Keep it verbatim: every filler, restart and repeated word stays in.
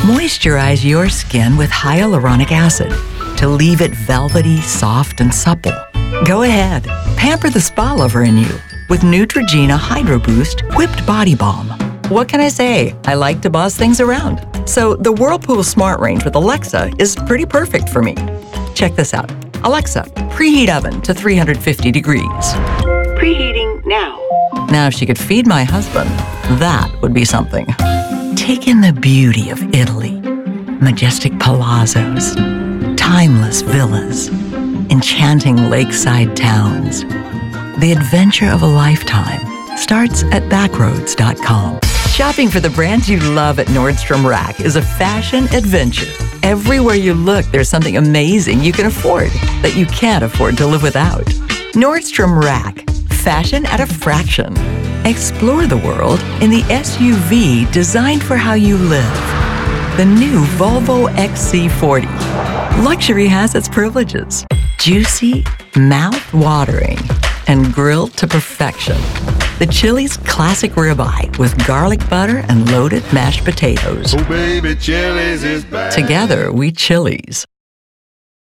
Moisturize your skin with hyaluronic acid to leave it velvety, soft, and supple. Go ahead, pamper the spa lover in you with Neutrogena Hydro Boost Whipped Body Balm. What can I say? I like to boss things around. So the Whirlpool Smart Range with Alexa is pretty perfect for me. Check this out. Alexa, preheat oven to three hundred fifty degrees. Preheating now. Now, if she could feed my husband, that would be something. Take in the beauty of Italy. Majestic palazzos, timeless villas, enchanting lakeside towns. The adventure of a lifetime starts at backroads dot com. Shopping for the brands you love at Nordstrom Rack is a fashion adventure. Everywhere you look, there's something amazing you can afford that you can't afford to live without. Nordstrom Rack, fashion at a fraction. Explore the world in the S U V designed for how you live. The new Volvo X C forty. Luxury has its privileges. Juicy, mouth-watering, and grilled to perfection. The Chili's classic ribeye with garlic butter and loaded mashed potatoes. Oh, baby, Chili's is back. Together, we Chili's.